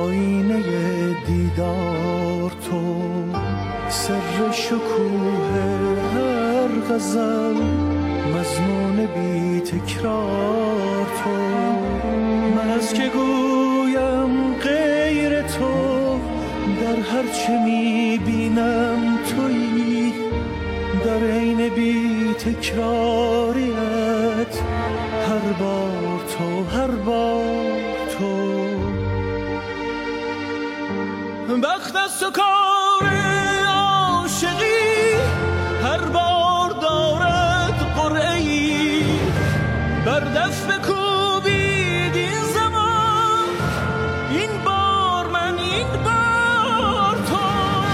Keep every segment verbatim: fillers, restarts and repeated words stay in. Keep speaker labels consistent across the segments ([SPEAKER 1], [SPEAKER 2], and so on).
[SPEAKER 1] آینه دیدار تو، سر شکوه هر غزل، مضمون بی تکرار تو. من از که گویم غیر تو، در هر چه میبینم تویی، در عین بی تکراریت، هر بار تو، هر بار تو. بخت است و کار عاشقی، هر بار دارد قرعه‌ای، بر دست بکوبید این زمان، این بار من، این بار تو.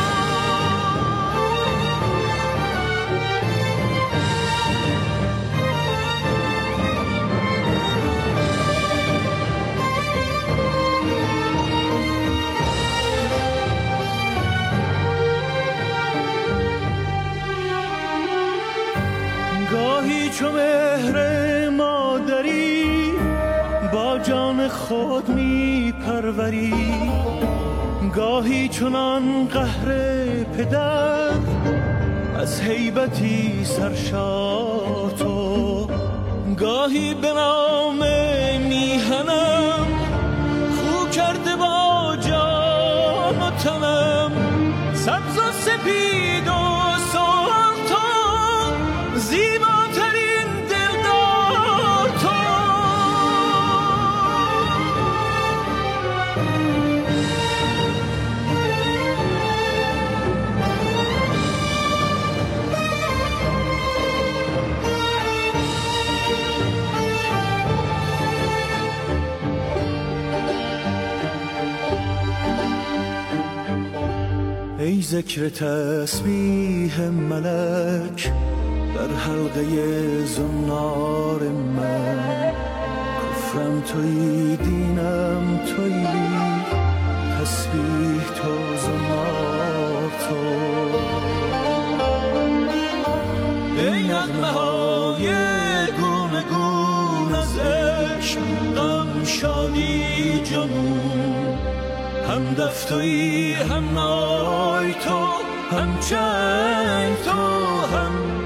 [SPEAKER 1] گاهی چو مهر مادری، با جان خود می پروری، گاهی چنان قهر پدر، از هیبتی سرشار تو. گاهی به نام میهنم، خو کرده با جان و تنم، سبز و سپید و سرخ تو، زیباترین دلدار تو. ای ذکر تسبیح ملک، در حلقه زنار من، کفرم تویی، دینم تویی، تسبیح تو، زنار تو. ای نغمه های گونه گون از عشق، غم، شادی، جنون، هم دف تویی، هم نای تو، هم چنگ تو، هم